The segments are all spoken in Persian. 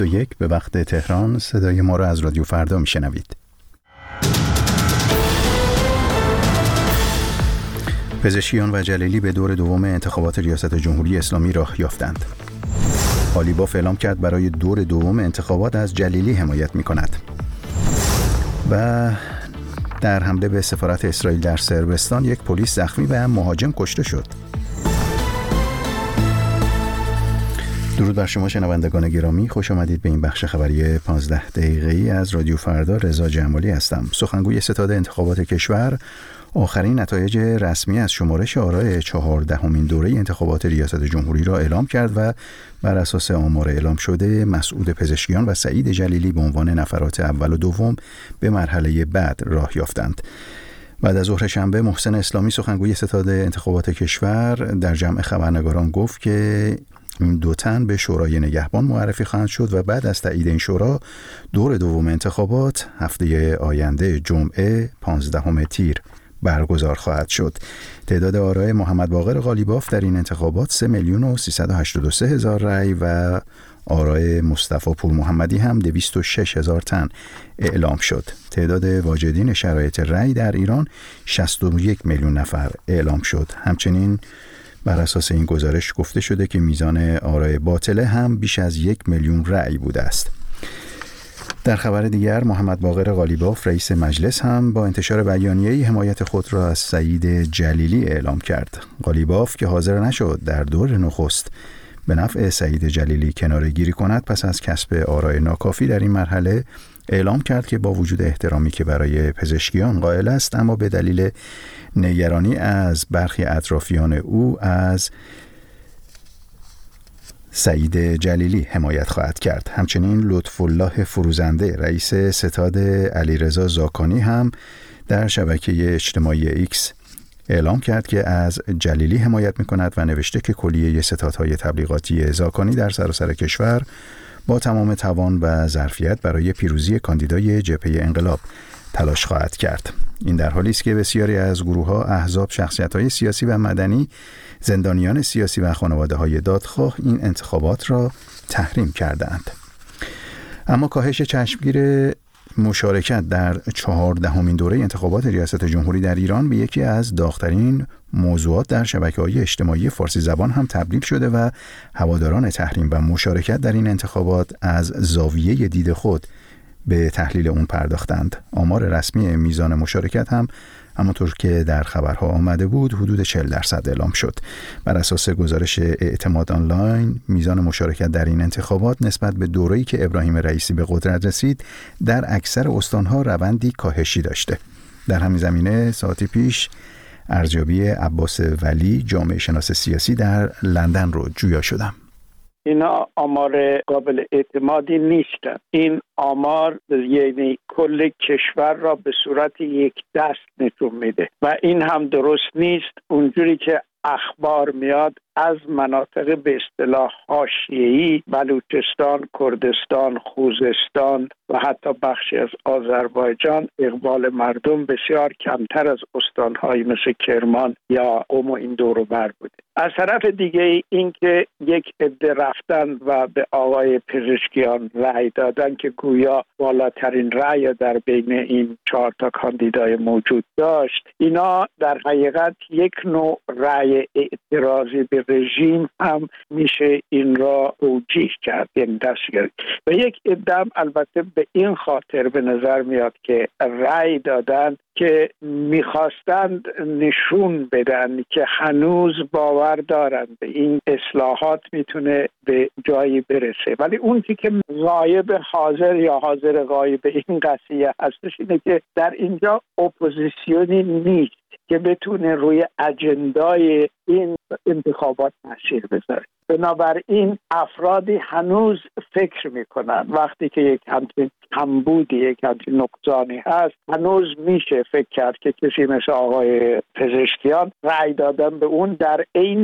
21 به وقت تهران صدای ما را از رادیو فردا میشنوید. پزشکیان و جلیلی به دور دوم انتخابات ریاست جمهوری اسلامی راه یافتند. قالیباف اعلام کرد برای دور دوم انتخابات از جلیلی حمایت می‌کند. و در حمله به سفارت اسرائیل در صربستان یک پلیس زخمی و مهاجم کشته شد. درود بر شما شنوندگان گرامی، خوش آمدید به این بخش خبری 15 دقیقه‌ای از رادیو فردا. رضا جمالی هستم. سخنگوی ستاد انتخابات کشور آخرین نتایج رسمی از شمارش آرای 14مین دوره انتخابات ریاست جمهوری را اعلام کرد و بر اساس آمار اعلام شده مسعود پزشکیان و سعید جلیلی به عنوان نفرات اول و دوم به مرحله بعد راه یافتند. بعد از ظهر شنبه محسن اسلامی سخنگوی ستاد انتخابات کشور در جمع خبرنگاران گفت که این دو تن به شورای نگهبان معرفی خواهند شد و بعد از تایید این شورا دور دوم انتخابات هفته آینده جمعه 15 تیر برگزار خواهد شد. تعداد آرای محمد باقر قالیباف در این انتخابات 3,383,000 رأی و آرای مصطفی پور محمدی هم 206,000 تن اعلام شد. تعداد واجدین شرایط رأی در ایران 61 میلیون نفر اعلام شد. همچنین بر اساس این گزارش گفته شده که میزان آرای باطله هم بیش از 1 میلیون رأی بوده است. در خبر دیگر محمد باقر قالیباف رئیس مجلس هم با انتشار بیانیه‌ای حمایت خود را از سعید جلیلی اعلام کرد. قالیباف که حاضر نشد در دور نخست به نفع سعید جلیلی کناره‌گیری کند پس از کسب آرای ناکافی در این مرحله اعلام کرد که با وجود احترامی که برای پزشکیان قائل است اما به دلیل نگرانی از برخی اطرافیان او از سعید جلیلی حمایت خواهد کرد. همچنین لطف الله فروزنده رئیس ستاد علیرضا زاکانی هم در شبکه اجتماعی ایکس اعلام کرد که از جلیلی حمایت می‌کند و نوشته که کلیه ستادهای تبلیغاتی زاکانی در سراسر کشور با تمام توان و ظرفیت برای پیروزی کاندیدای جبهه انقلاب تلاش خواهد کرد. این در حالی است که بسیاری از گروه‌ها، احزاب، شخصیت‌های سیاسی و مدنی، زندانیان سیاسی و خانواده‌های دادخواه این انتخابات را تحریم کردند. اما کاهش چشمگیر مشارکت در 14مین دوره انتخابات ریاست جمهوری در ایران به یکی از داغ‌ترین موضوعات در شبکه‌های اجتماعی فارسی زبان هم تبدیل شده و هواداران تحریم و مشارکت در این انتخابات از زاویه دید خود به تحلیل اون پرداختند. آمار رسمی میزان مشارکت هم همونطور که در خبرها آمده بود حدود 40% اعلام شد. بر اساس گزارش اعتماد آنلاین میزان مشارکت در این انتخابات نسبت به دوره‌ای که ابراهیم رئیسی به قدرت رسید در اکثر استانها روندی کاهشی داشته. در همین زمینه ساعتی پیش ارزیابی عباس ولی جامعه شناس سیاسی در لندن رو جویا شدم. اینا آمار قابل اعتمادی نیستن. این آمار یعنی کل کشور را به صورت یک دست نشون میده و این هم درست نیست. اونجوری که اخبار میاد از مناطق به اصطلاح حاشیه‌ای، بلوچستان، کردستان، خوزستان و حتی بخشی از آذربایجان اقبال مردم بسیار کمتر از استان‌های مثل کرمان یا قم و این دور و بر بوده. از طرف دیگه این که یک عده رفتن و به آقای پزشکیان رأی دادن که گویا بالاترین رأی در بین این 4 تا کاندیدای موجود داشت، اینا در حقیقت یک نوع رأی اعتراضی به رژیم هم میشه این را توجیه کرد، یعنی دستگیری. و یک عده البته به این خاطر به نظر میاد که رأی دادن که میخواستند نشون بدن که هنوز باور دارند به این اصلاحات میتونه به جایی برسه. ولی اون که غایب حاضر یا حاضر غایب این قضیه هستش اینه که در اینجا اپوزیسیونی نیست که بتونه روی اجندای این انتخابات تاثیر بذاره. بنابراین افرادی هنوز فکر میکنن وقتی که یک همچین کمبودی، یک همچین نقصانی هست، هنوز میشه فکر کرد که کسی مثل آقای پزشکیان رأی دادن به اون در عین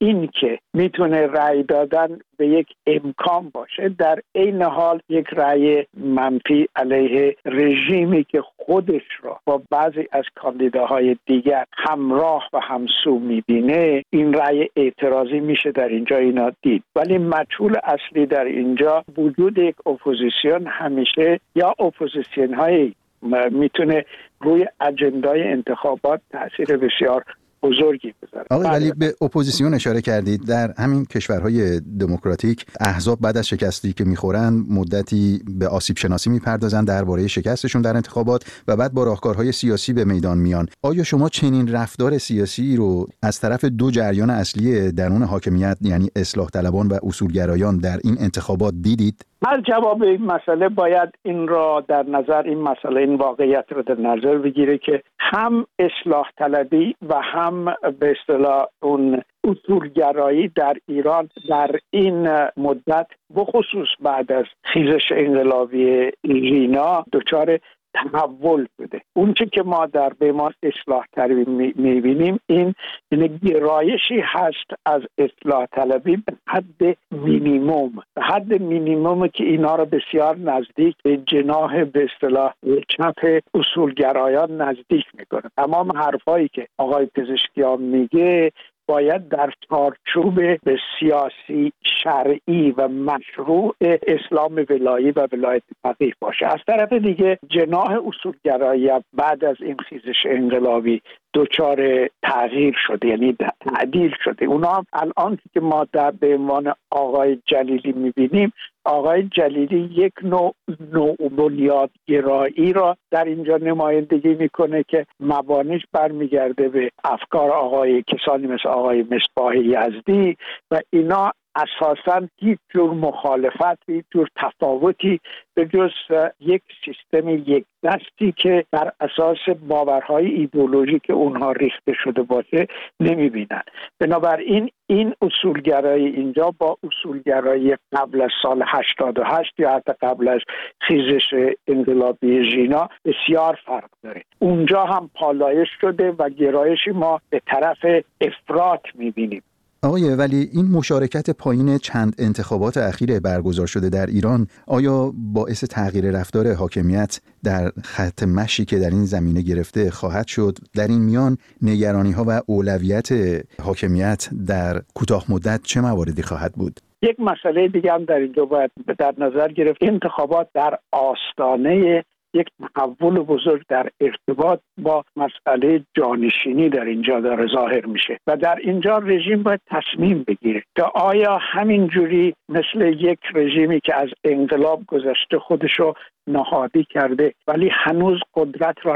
این که میتونه رأی دادن به یک امکان باشه، در عین حال یک رأی منفی علیه رژیمی که خودش را با بعضی از کاندیداهای دیگر همراه و همسو میبینه، این رأی اعتراضی میشه در اینجا اینا دید. ولی مجهول اصلی در اینجا وجود یک اپوزیسیون همیشه یا اپوزیسیون های میتونه روی اجندای انتخابات تأثیر بسیار بزرگی بذاره. آقای ولی به اپوزیسیون اشاره کردید. در همین کشورهای دموکراتیک احزاب بعد از شکستی که میخورن مدتی به آسیب شناسی میپردازن درباره شکستشون در انتخابات و بعد با راهکارهای سیاسی به میدان میان. آیا شما چنین رفتار سیاسی رو از طرف دو جریان اصلی درون حاکمیت یعنی اصلاح طلبان و اصولگرایان در این انتخابات دیدید؟ هر جواب این مسئله باید این را در نظر، این مسئله، این واقعیت رو در نظر بگیره که هم اصلاح طلبی و هم به اصطلاح اون اصولگرایی در ایران در این مدت بخصوص بعد از خیزش انقلابی ژینا دچار تحول بوده. اون چی که ما در بیمار اصلاح طلبی میبینیم این گرایشی هست از اصلاح طلبی به حد مینیموم، به حد مینیموم که اینا رو بسیار نزدیک به جناح به اصطلاح چپ اصولگرایان نزدیک میکنه. تمام حرفایی که آقای پزشکیان میگه باید در چارچوب سیاسی شرعی و مشروع اسلام ولایی و ولایت فقیه باشه. از طرف دیگه جناح اصولگرایی بعد از این خیزش انقلابی دچار تغییر شده، یعنی تعدیل شده. اونا هم الان که ما در به عنوان آقای جلیلی میبینیم، آقای جلیلی یک نوع بنیادگرایی را در اینجا نمایندگی میکنه که مبانیش برمیگرده به افکار کسانی مثل آقای مصباح یزدی و اینا اساساً هیچ جور مخالفت، هیچ جور تفاوتی به جز یک سیستم یک دستی که بر اساس باورهای ایدئولوژیک اونها ریخته شده باشه نمیبینن. بنابراین این اصولگرایی اینجا با اصولگرایی قبل از سال 88 یا حتی قبل از خیزش انقلابی ژینا بسیار فرق داره. اونجا هم پالایش شده و گرایشی ما به طرف افراط میبینیم. آقای ولی این مشارکت پایین چند انتخابات اخیر برگزار شده در ایران آیا باعث تغییر رفتار حاکمیت در خط مشی که در این زمینه گرفته خواهد شد؟ در این میان نگرانی‌ها و اولویت حاکمیت در کوتاه مدت چه مواردی خواهد بود؟ یک مسئله دیگه هم در اینجا باید در نظر گرفت. انتخابات در آستانه یک تحول بزرگ در ارتباط با مسئله جانشینی در اینجا داره ظاهر میشه و در اینجا رژیم باید تصمیم بگیره که آیا همینجوری مثل یک رژیمی که از انقلاب گذشته خودشو نهادی کرده ولی هنوز قدرت را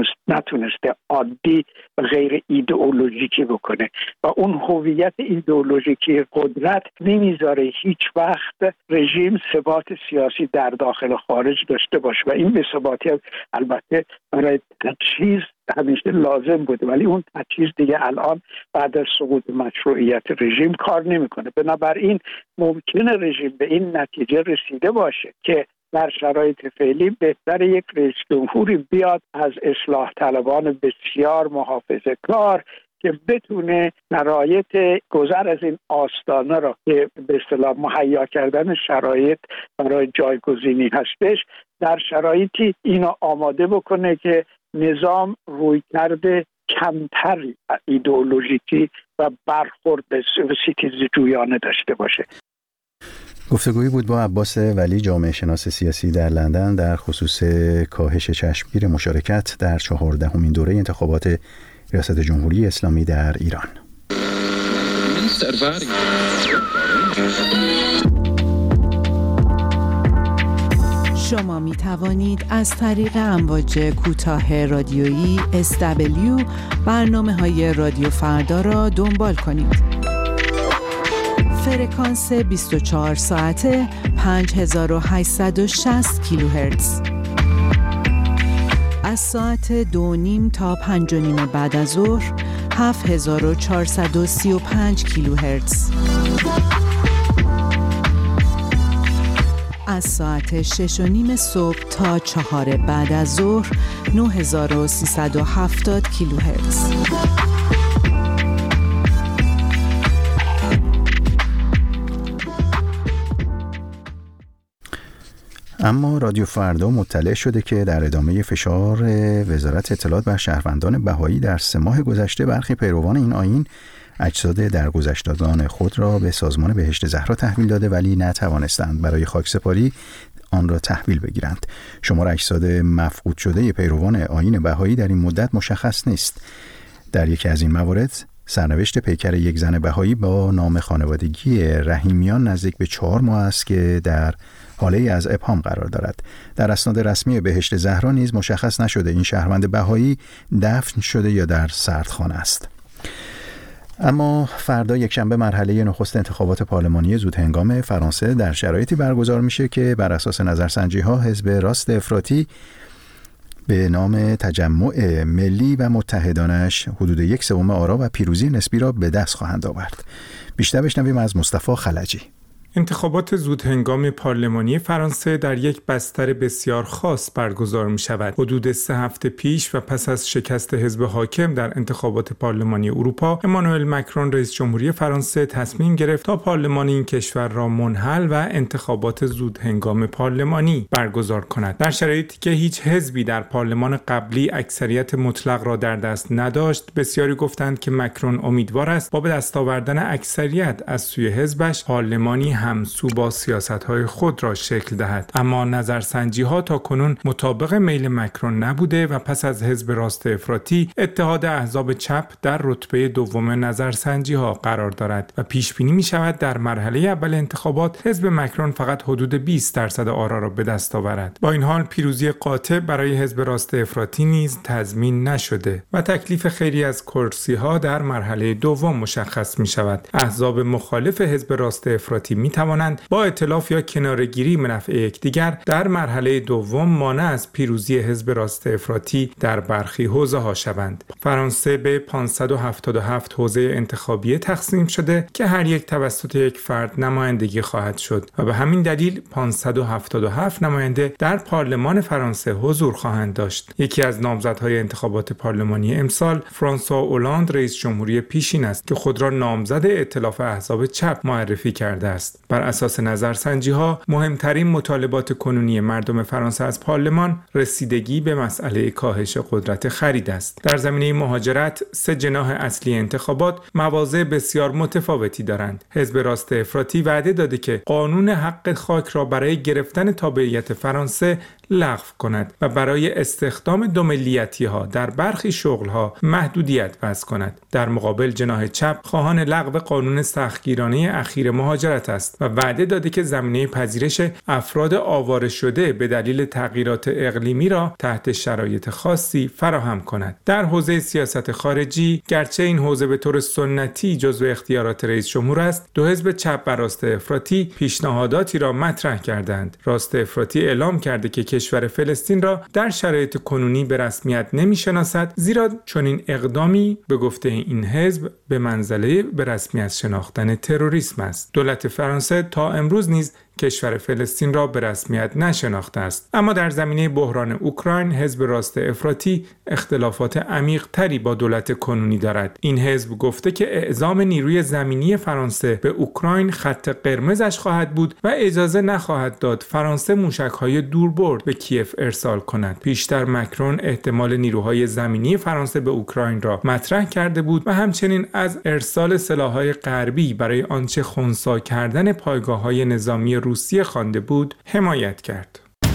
نتونسته عادی و غیر ایدئولوژیکی بکنه و اون هویت ایدئولوژیکی قدرت نمیذاره هیچ وقت رژیم ثبات سیاسی در داخل و خارج داشته باشه و این بی‌ثباتی البته برای تجهیز همیشه لازم بوده ولی اون تجهیز دیگه الان بعد از سقوط مشروعیت رژیم کار نمیکنه. بنابراین ممکنه رژیم به این نتیجه رسیده باشه که در شرایط فعلی بهتر یک رئیس جمهوری بیاد از اصلاح طلبان بسیار محافظه‌کار که بتونه شرایط گذر از این آستانه را که به اصطلاح مهیا کردن شرایط برای جایگزینی هستش در شرایطی اینو آماده بکنه که نظام رویکرد کمتر ایدئولوژیکی و برخورد به ستیز جویانه داشته باشه. گفتگویی بود با عباس ولی، جامعه شناس سیاسی در لندن، در خصوص کاهش چشمگیر مشارکت در 14مین دوره انتخابات ریاست جمهوری اسلامی در ایران. شما می توانید از طریق امواج کوتاه رادیویی SW برنامه‌های رادیو فردا را دنبال کنید. فرکانس 24 ساعته 5860 کیلوهرتز. از ساعت 2:30 تا 5:30 بعد از ظهر 7435 کیلوهرتز. از ساعت 6:30 صبح تا 4 بعد از ظهر 9370 کیلوهرتز. اما رادیو فردا مطلع شده که در ادامه فشار وزارت اطلاعات بر شهروندان بهایی در 3 ماه گذشته، برخی پیروان این آیین اجساد درگذشتگان خود را به سازمان بهشت زهرا تحویل داده، ولی نتوانستند برای خاکسپاری آن را تحویل بگیرند. شمار اجساد مفقود شده پیروان آیین بهایی در این مدت مشخص نیست. در یکی از این موارد سرنوشت پیکر یک زن بهایی با نام خانوادگی رحیمیان نزدیک به 4 ماه است که در حاله از ابهام قرار دارد. در اسناد رسمی بهشت زهرا نیز مشخص نشده این شهروند بهایی دفن شده یا در سردخانه است. اما فردا یکشنبه مرحله نخست انتخابات پارلمانی زودهنگام فرانسه در شرایطی برگزار میشه که بر اساس نظرسنجی‌ها حزب راست افراطی به نام تجمع ملی و متحدانش حدود 1/3 آرا و پیروزی نسبی را به دست خواهند آورد. بیشتر بشنویم از مصطفی خلجی. انتخابات زودهنگام پارلمانی فرانسه در یک بستر بسیار خاص برگزار می شود. حدود 3 هفته پیش و پس از شکست حزب حاکم در انتخابات پارلمانی اروپا، امانوئل مکرون رئیس جمهوری فرانسه تصمیم گرفت تا پارلمان این کشور را منحل و انتخابات زودهنگام پارلمانی برگزار کند. در شرایطی که هیچ حزبی در پارلمان قبلی اکثریت مطلق را در دست نداشت، بسیاری گفتند که مکرون امیدوار است با به دست آوردن اکثریت از سوی حزبش پارلمانی همسو با سیاست‌های خود را شکل دهد. اما نظرسنجی‌ها تا کنون مطابق میل مکرون نبوده و پس از حزب راست افراطی، اتحاد احزاب چپ در رتبه دوم نظرسنجی‌ها قرار دارد و پیش بینی می‌شود در مرحله اول انتخابات حزب مکرون فقط حدود 20% آرا را به دست آورد. با این حال پیروزی قاطع برای حزب راست افراطی نیز تضمین نشده و تکلیف خیلی از کرسی‌ها در مرحله دوم مشخص می‌شود. احزاب مخالف حزب راست افراطی می توانند با ائتلاف یا کناره‌گیری به نفع یکدیگر در مرحله دوم مانع از پیروزی حزب راست افراطی در برخی حوزه‌ها شوند. فرانسه به 577 حوزه انتخابی تقسیم شده که هر یک توسط یک فرد نمایندگی خواهد شد و به همین دلیل 577 نماینده در پارلمان فرانسه حضور خواهند داشت. یکی از نامزدهای انتخابات پارلمانی امسال فرانسوا اولاند رئیس جمهوری پیشین است که خود را نامزد ائتلاف احزاب چپ معرفی کرده است. بر اساس نظرسنجی‌ها مهمترین مطالبات کنونی مردم فرانسه از پارلمان رسیدگی به مسئله کاهش قدرت خرید است. در زمینه مهاجرت 3 جناح اصلی انتخابات مواضع بسیار متفاوتی دارند. حزب راست افراطی وعده داده که قانون حق خاک را برای گرفتن تابعیت فرانسه لغو کند و برای استخدام دوملیتی‌ها در برخی شغل‌ها محدودیت وضع کند. در مقابل جناح چپ خواهان لغو قانون سختگیرانه اخیر مهاجرت است و وعده داده که زمینه پذیرش افراد آواره شده به دلیل تغییرات اقلیمی را تحت شرایط خاصی فراهم کند. در حوزه سیاست خارجی، گرچه این حوزه به طور سنتی جزو اختیارات رئیس جمهور است، 2 حزب چپ و راست افراطی پیشنهاداتی را مطرح کردند. راست افراطی اعلام کرده که کشور فلسطین را در شرایط کنونی به رسمیت نمی‌شناسد، زیرا چنین اقدامی به گفته این حزب به منزله به رسمیت شناختن تروریسم است. دولت فرانسه تا امروز نیز کشور فلسطین را به رسمیت نشناخته است. اما در زمینه بحران اوکراین، حزب راست افراطی اختلافات عمیق تری با دولت کنونی دارد. این حزب گفته که اعزام نیروی زمینی فرانسه به اوکراین خط قرمزش خواهد بود و اجازه نخواهد داد فرانسه موشک‌های دوربرد به کیف ارسال کند. پیشتر مکرون احتمال نیروهای زمینی فرانسه به اوکراین را مطرح کرده بود و همچنین از ارسال سلاح‌های غربی برای آنچه خنثی کردن پایگاه‌های نظامی روسیه خوانده بود حمایت کرد.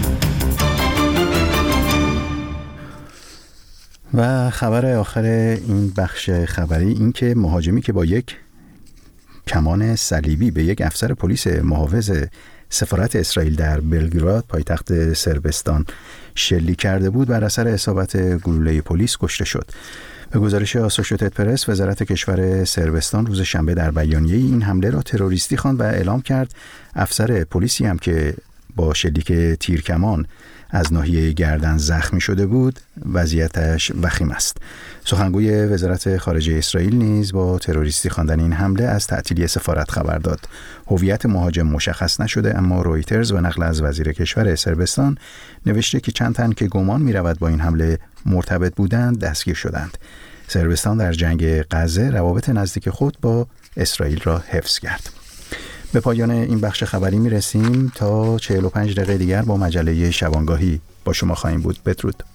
و خبر آخر این بخش خبری این که مهاجمی که با یک کمان صلیبی به یک افسر پلیس محافظ سفارت اسرائیل در بلگراد پایتخت صربستان شلیک کرده بود بر اثر اصابت گلوله پلیس کشته شد. به گزارش آسوشییتد پرس، وزارت کشور صربستان روز شنبه در بیانیه این حمله را تروریستی خواند و اعلام کرد افسر پلیسی هم که با شلیک تیرکمان از ناحیه گردن زخمی شده بود وضعیتش وخیم است. سخنگوی وزارت خارجه اسرائیل نیز با تروریستی خواندن این حمله از تعطیلی سفارت خبر داد. هویت مهاجم مشخص نشده، اما رویترز به نقل از وزیر کشور صربستان نوشته که چند تن که گمان می رود با این حمله مرتبط بودند دستگیر شدند. صربستان در جنگ غزه روابط نزدیک خود با اسرائیل را حفظ کرد. به پایان این بخش خبری میرسیم. تا 45 دقیقه دیگر با مجله شبانگاهی با شما خواهیم بود. بدرود.